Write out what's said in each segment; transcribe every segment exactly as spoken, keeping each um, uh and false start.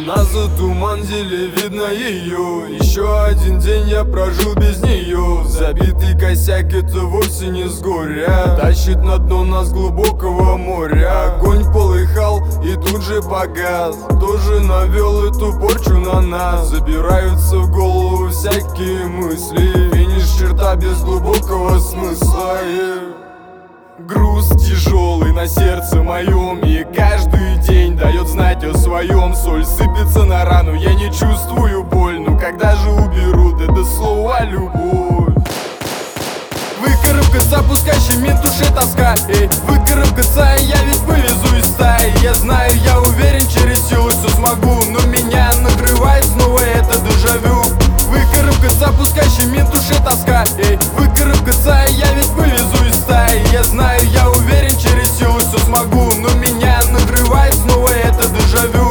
Она затуманили, видно ее. Еще один день я прожил без нее. Забитый косяк, это вовсе не с горя. Тащит на дно нас глубокого моря. Огонь полыхал и тут же погас. Тоже навел эту порчу на нас. Забираются в голову всякие мысли. Финиш, черта без глубокого смысла, yeah. Груз тяжелый на сердце моем, и каждый день дает знать о своем. Соль сыпется на рану, я не чувствую боль. Ну когда же уберут это слово любовь? Выкарабкаться, пускай щемит душе тоска. Эй, выкарабкаться, я ведь вылезу из стаи. Я знаю, я уверен, через силу все смогу. Но меня накрывает снова это дежавю. Выкарабкаться, пускай щемит душе тоска. Эй, выкарабкаться, я ведь вылезу из стаи. Я знаю, я уверен, через силу все смогу. Но меня накрывает снова это дежавю.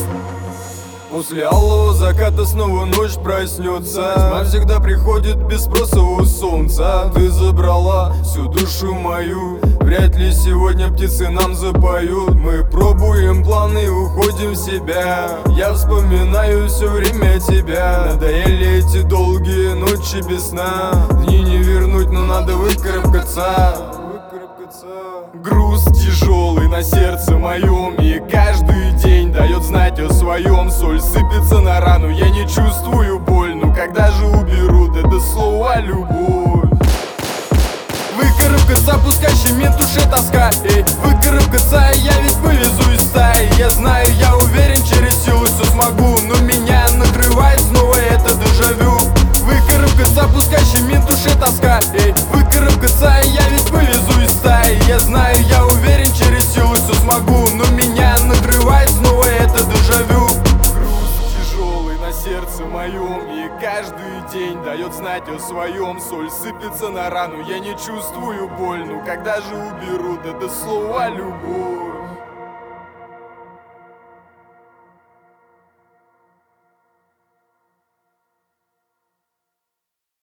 После алого заката снова ночь проснется. Тьма всегда приходит без спроса у солнца. Ты забрала всю душу мою. Вряд ли сегодня птицы нам запоют. Мы пробуем планы и уходим в себя. Я вспоминаю все время тебя. Надоели эти долгие ночи без сна. Дни не вернуть, но надо выкарабкаться. Груз тяжелый на сердце моем, и каждый день дает знать о своем. Соль сыпется на рану, я не чувствую боль. Ну когда же уберут это слово любовь? Выкарабкаться, пускай щемит душе тоска. Эй, выкарабкаться, я ведь вылезу из стаи. Я знаю, я уверен, через силу все смогу. Но меня накрывает снова это дежавю. Выкарабкаться, пускай щемит душе тоска. Эй, выкарабкаться, я ведь вылезу из стаи. Я знаю, я уверен, через силу все смогу. Но меня накрывает снова это дежавю. Груз тяжелый на сердце моем, и каждый день дает знать о своем. Соль сыпется на рану, я не чувствую боль. Ну когда же уберут это слово любовь?